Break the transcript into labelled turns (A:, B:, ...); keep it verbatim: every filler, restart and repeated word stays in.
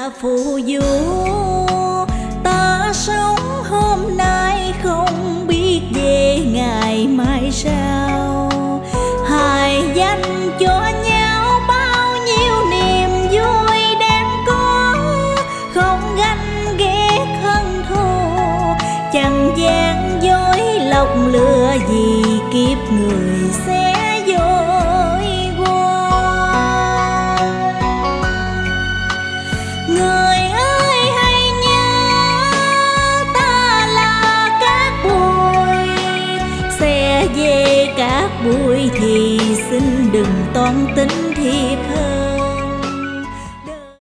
A: là phù du, ta sống hôm nay không biết về ngày mai sau. Hài danh cho nhau bao nhiêu niềm vui đang có, không ganh ghét hận thù, chẳng gian dối lòng lừa gì kiếp người sẽ dối qua. Người ơi hãy nhớ ta là cát bụi, sẽ về cát bụi thì xin đừng toan tính thiệt.